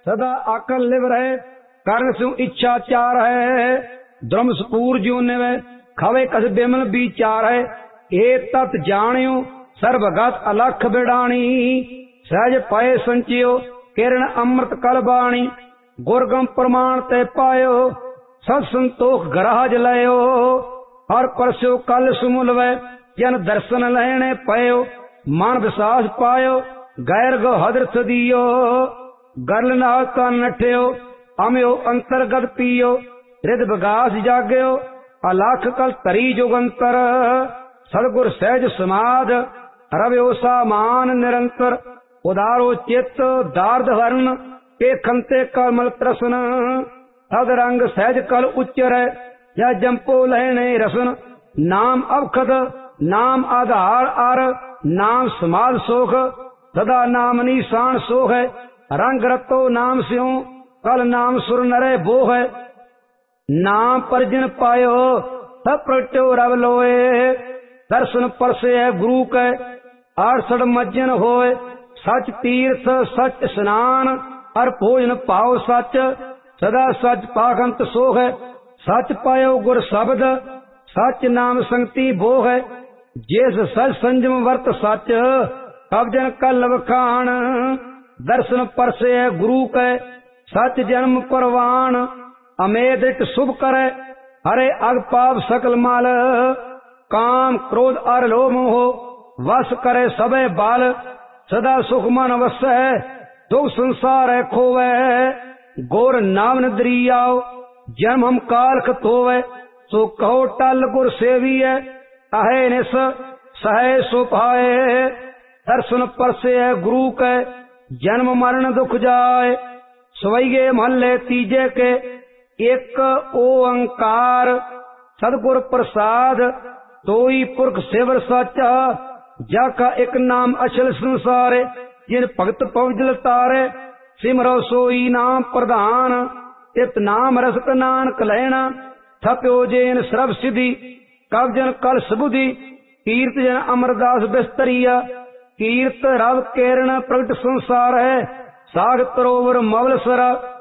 सदा आकल लिव रहे कर्ण सु इच्छा चार है द्रम सपूर ज्यो निवे खवे कस बिमल विचार है ए तत् जानियो सर्वगत अलख बिडाणी सहज पाए संचियो किरण अमृत कल बाणी गुरगम प्रमाण ते पायो सत संतोख गराज लयो हर परस्यो कल सुमुलवे जन दर्शन लहने पयो मन विश्वास पायो गैर गो हदरथ दियो गरल नाल तन नठियो अम्यो अंतरगत पियो हृद विगास जाग्यो अलख कल तरी जुगंतर सदगुर सहज समाध रव्यो सामान निरंतर उदारो चित्त दार्द हरण के खंते कमल त्रसन सद रंग सहज कल उच्चर या जंपो लहने रसन नाम अवखद नाम आधार आर नाम समाध सोख सदा नाम निशान सोख है रंग रतो नाम स्यों कल नाम सुर नरे बो है नाम परजन पायो सब प्रगट्यो रव लोए दर्शन परसे है गुरु के आरसड़ मज्जन होए सच तीर्थ सच स्नान हर भोजन पाओ सच सदा सच पाखंत सोह है सच पायो गुर शब्द सच नाम संगति बो है जिस सच संजम वर्त सच कबजन कल वखान दर्शन परसे है गुरु के सच जन्म परवान अमेदित शुभ करे हरे अग पाप सकल माल काम क्रोध अर लोभ मोह वश करे सबे बाल सदा सुख मन वस है दुख संसार है खोवे गोर नाम नदरियाओ जन्म हम काल खतोवे सो कहो टल गुर सेवी है अहे निस सहे सो पाए दर्शन परसे है गुरु के जन्म मरण दुख जाए सवैये महल्ले तीजे के एक ओंकार सदगुर प्रसाद तोई पुरख सेवर साचा जाका एक नाम अचल संसार जिन भगत पवजल तारे सिमरो सोई नाम प्रधान इत नाम रसक नानक लैना थप्यो जेन सर्व सिद्धि कवजन कल सबुधि कीर्त जन अमरदास बिस्तरिया कीर्त रव केरण प्रगट संसार है साग तरोवर मवल सरा